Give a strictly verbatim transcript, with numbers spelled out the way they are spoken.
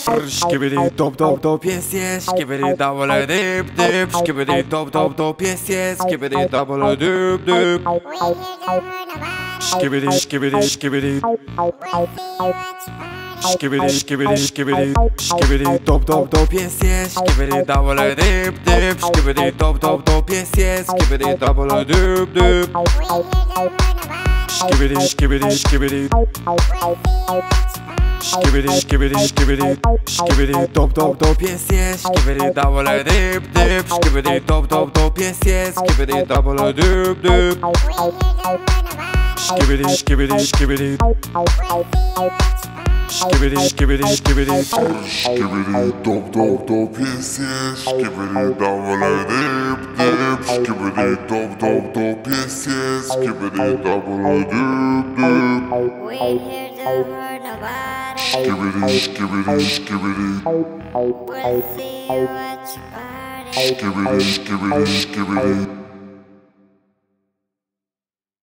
Skibidi dop dop dop yes yes, skibidi double dip dip, skibidi dop dop dop yes yes, skibidi double dip dip. Skibidi skibidi skibidi. Skibidi skibidi skibidi, skibidi dop dop dop yes yes, skibidi double dip dip, skibidi dop dop dop yes yes, skibidi double dip dip. Skibidi skibidi skibidi. Skibidi skibidi skibidi, skibidi dop dop dop yes yes, skibidi double dip dip, skibidi dop dop dop yes yes, skibidi double dip dip. Skibidi skibidi skibidi. Skibidi skibidi skibidi. Skibidi dop dop dop yes yes, skibidi double dip dip, skibidi dop dop dop yes yes, skibidi double dip dip. We here to hurt nobody. Skibidi skibidi skibidi. We'll see you at your party. Skibidi skibidi skibidi.